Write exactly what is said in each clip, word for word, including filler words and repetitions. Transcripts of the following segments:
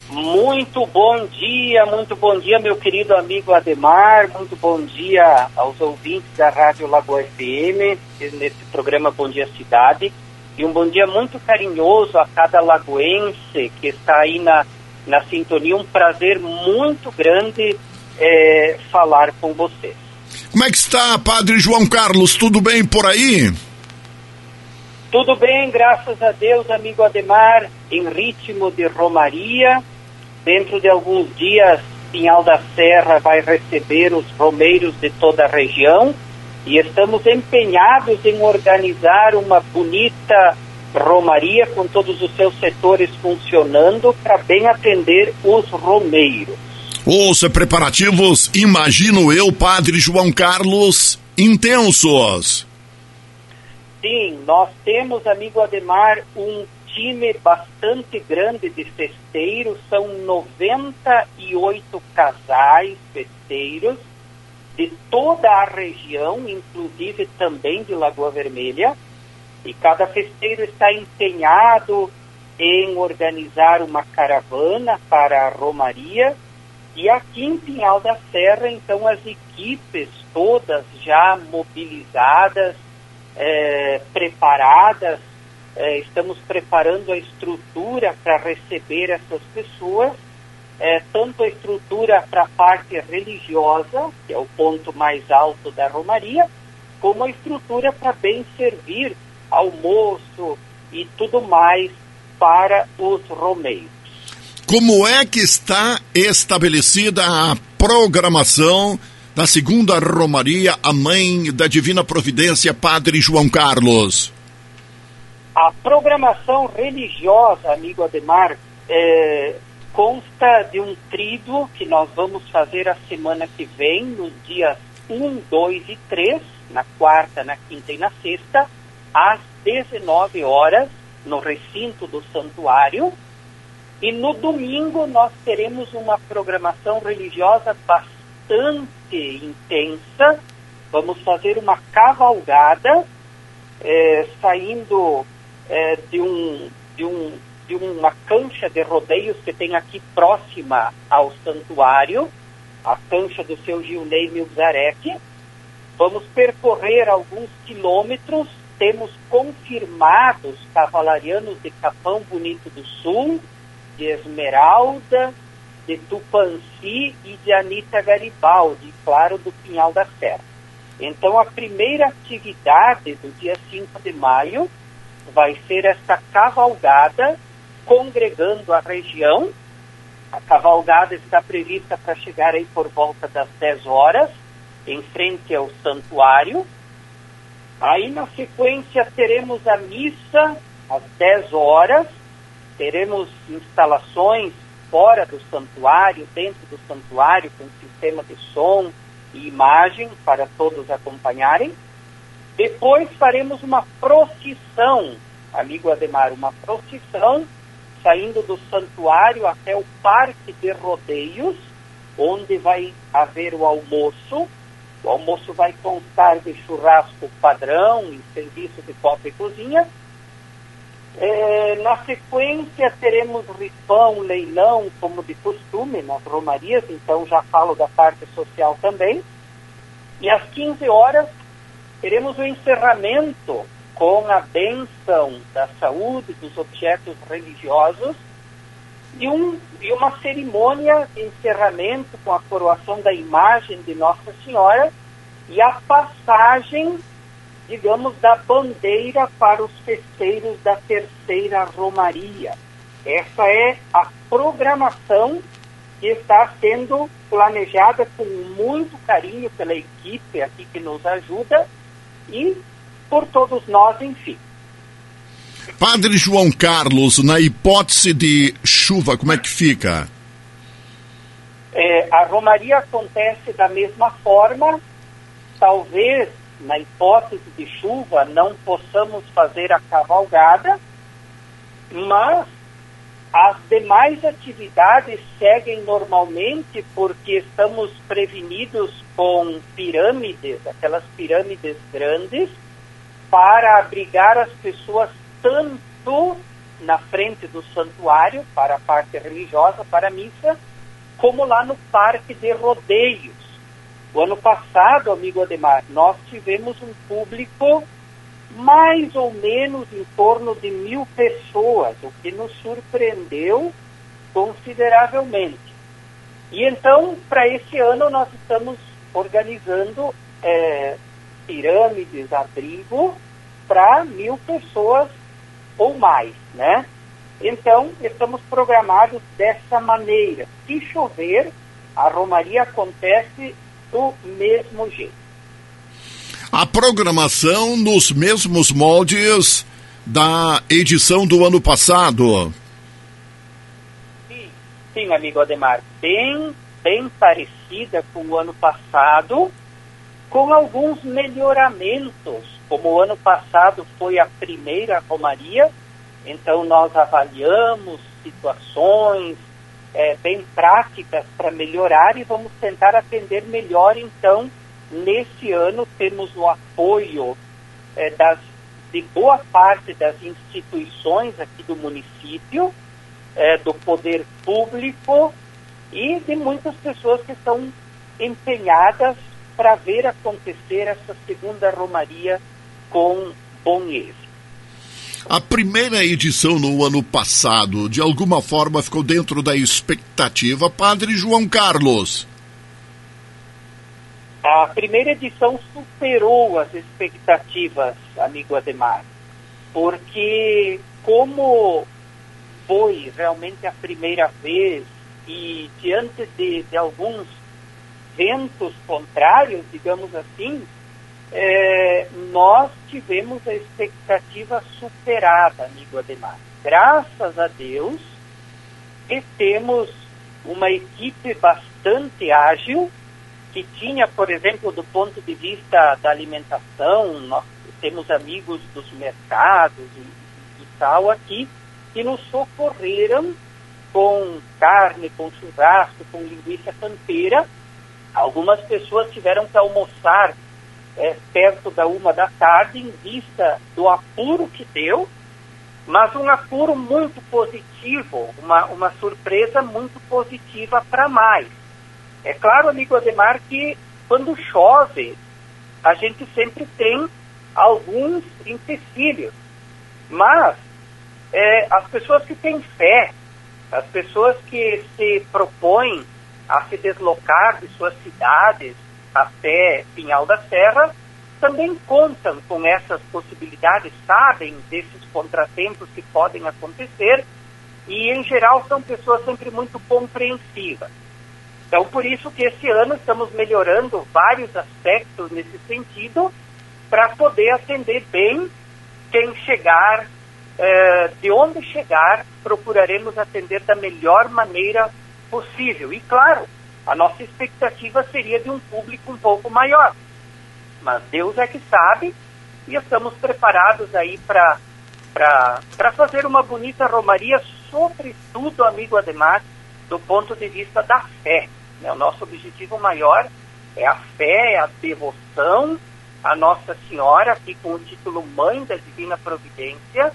Muito bom dia, muito bom dia, meu querido amigo Ademar, muito bom dia aos ouvintes da Rádio Lagoa F M, nesse programa Bom Dia Cidade, e um bom dia muito carinhoso a cada lagoense que está aí na, na sintonia. Um prazer muito grande é, falar com vocês. Como é que está, Padre João Carlos? Tudo bem por aí? Tudo bem, graças a Deus, amigo Ademar, em ritmo de romaria. Dentro de alguns dias, Pinhal da Serra vai receber os romeiros de toda a região e estamos empenhados em organizar uma bonita romaria com todos os seus setores funcionando para bem atender os romeiros. Os preparativos, imagino eu, Padre João Carlos, intensos. Sim, nós temos, amigo Ademar, um time bastante grande de festeiros, são noventa e oito casais festeiros de toda a região, inclusive também de Lagoa Vermelha, e cada festeiro está empenhado em organizar uma caravana para a romaria, e aqui em Pinhal da Serra, então, as equipes todas já mobilizadas, é, preparadas. É, estamos preparando a estrutura para receber essas pessoas, é, tanto a estrutura para a parte religiosa, que é o ponto mais alto da romaria, como a estrutura para bem servir almoço e tudo mais para os romeiros. Como é que está estabelecida a programação da segunda romaria, a Mãe da Divina Providência, Padre João Carlos? A programação religiosa, amigo Ademar, é, consta de um tríduo que nós vamos fazer a semana que vem, nos dias um, dois e três, na quarta, na quinta e na sexta, às dezenove horas, no recinto do santuário. E no domingo nós teremos uma programação religiosa bastante intensa. Vamos fazer uma cavalgada, é, saindo... É, de, um, de, um, de uma cancha de rodeios que tem aqui próxima ao santuário, a cancha do seu Gilney Milzarek. Vamos percorrer alguns quilômetros, temos confirmados cavalarianos de Capão Bonito do Sul, de Esmeralda, de Tupanci e de Anita Garibaldi, claro, do Pinhal da Serra. Então, a primeira atividade do dia cinco de maio vai ser esta cavalgada, congregando a região. A cavalgada está prevista para chegar aí por volta das dez horas, em frente ao santuário. Aí, na sequência, teremos a missa às dez horas, teremos instalações fora do santuário, dentro do santuário, com sistema de som e imagem para todos acompanharem. Depois faremos uma procissão, amigo Ademar, uma procissão saindo do santuário até o Parque de Rodeios, onde vai haver o almoço. O almoço vai constar de churrasco padrão, em serviço de copa e cozinha. É, na sequência teremos rifão, leilão, como de costume nas romarias, então já falo da parte social também. E às quinze horas teremos o encerramento com a bênção da saúde dos objetos religiosos e, um, e uma cerimônia de encerramento com a coroação da imagem de Nossa Senhora e a passagem, digamos, da bandeira para os festeiros da terceira romaria. Essa é a programação que está sendo planejada com muito carinho pela equipe aqui que nos ajuda e por todos nós, enfim. Padre João Carlos, na hipótese de chuva, como é que fica? É, a romaria acontece da mesma forma. Talvez, na hipótese de chuva, não possamos fazer a cavalgada, mas as demais atividades seguem normalmente porque estamos prevenidos com pirâmides, aquelas pirâmides grandes, para abrigar as pessoas tanto na frente do santuário, para a parte religiosa, para a missa, como lá no Parque de Rodeios. O ano passado, amigo Ademar, nós tivemos um público mais ou menos em torno de mil pessoas, o que nos surpreendeu consideravelmente. E então, para esse ano, nós estamos organizando é, pirâmides, abrigo, para mil pessoas ou mais, né? Então, estamos programados dessa maneira. Se chover, a romaria acontece do mesmo jeito. A programação nos mesmos moldes da edição do ano passado. Sim, sim, amigo Ademar, bem, bem parecida com o ano passado, com alguns melhoramentos. Como o ano passado foi a primeira romaria, então nós avaliamos situações é, bem práticas para melhorar e vamos tentar atender melhor. Então, nesse ano, temos o apoio é, das, de boa parte das instituições aqui do município, é, do poder público e de muitas pessoas que estão empenhadas para ver acontecer essa segunda romaria com bom êxito. A primeira edição no ano passado, de alguma forma, ficou dentro da expectativa, Padre João Carlos? A primeira edição superou as expectativas, amigo Ademar, porque como foi realmente a primeira vez e diante de, de alguns ventos contrários, digamos assim, É, nós tivemos a expectativa superada, amigo Ademar. Graças a Deus, e temos uma equipe bastante ágil, que tinha, por exemplo, do ponto de vista da alimentação, nós temos amigos dos mercados e, e tal aqui, que nos socorreram com carne, com churrasco, com linguiça campeira. Algumas pessoas tiveram que almoçar É, perto da uma da tarde, em vista do apuro que deu, mas um apuro muito positivo, uma, uma surpresa muito positiva para mais. É claro, amigo Ademar, que quando chove, a gente sempre tem alguns empecilhos, mas é, as pessoas que têm fé, as pessoas que se propõem a se deslocar de suas cidades até Pinhal da Serra, também contam com essas possibilidades, sabem desses contratempos que podem acontecer e, em geral, são pessoas sempre muito compreensivas. Então, por isso que esse ano estamos melhorando vários aspectos nesse sentido para poder atender bem quem chegar, eh, de onde chegar, procuraremos atender da melhor maneira possível. E, claro, a nossa expectativa seria de um público um pouco maior. Mas Deus é que sabe e estamos preparados aí para para fazer uma bonita romaria, sobretudo, amigo Ademar, do ponto de vista da fé. Né? O nosso objetivo maior é a fé, é a devoção à Nossa Senhora, aqui com o título Mãe da Divina Providência.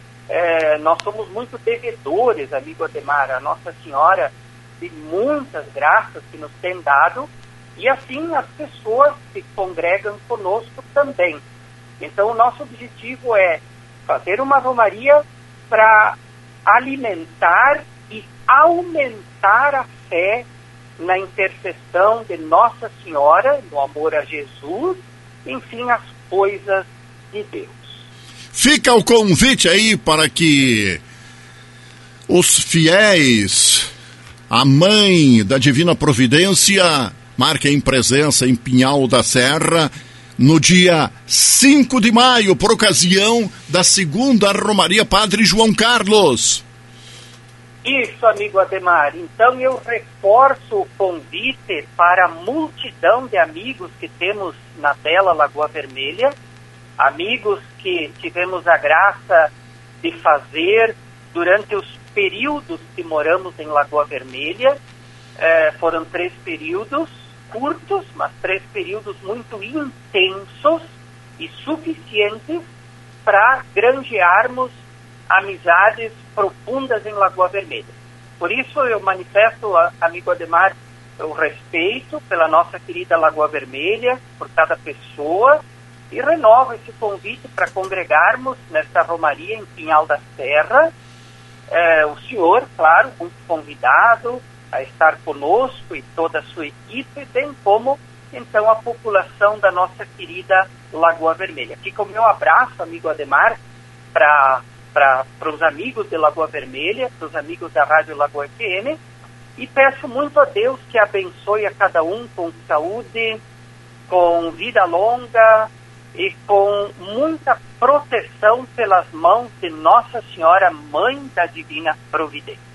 É, nós somos muito devedores, amigo Ademar, a Nossa Senhora, de muitas graças que nos tem dado, e assim as pessoas que congregam conosco também. Então, o nosso objetivo é fazer uma romaria para alimentar e aumentar a fé na intercessão de Nossa Senhora, no amor a Jesus, enfim, as coisas de Deus. Fica o convite aí para que os fiéis, a Mãe da Divina Providência, marquem presença em Pinhal da Serra no dia cinco de maio, por ocasião da segunda Romaria Padre João Carlos. Isso, amigo Ademar. Então eu reforço o convite para a multidão de amigos que temos na bela Lagoa Vermelha, amigos que tivemos a graça de fazer durante os períodos que moramos em Lagoa Vermelha. Eh, foram três períodos curtos, mas três períodos muito intensos e suficientes para granjearmos amizades profundas em Lagoa Vermelha. Por isso eu manifesto, a, amigo Ademar, o respeito pela nossa querida Lagoa Vermelha, por cada pessoa, e renovo esse convite para congregarmos nesta romaria em Pinhal da Serra. É, o senhor, claro, muito convidado a estar conosco e toda a sua equipe, bem como, então, a população da nossa querida Lagoa Vermelha. Fica o meu abraço, amigo Ademar, para para os amigos de Lagoa Vermelha, para os amigos da Rádio Lagoa F M, e peço muito a Deus que abençoe a cada um com saúde, com vida longa e com muita proteção pelas mãos de Nossa Senhora, Mãe da Divina Providência.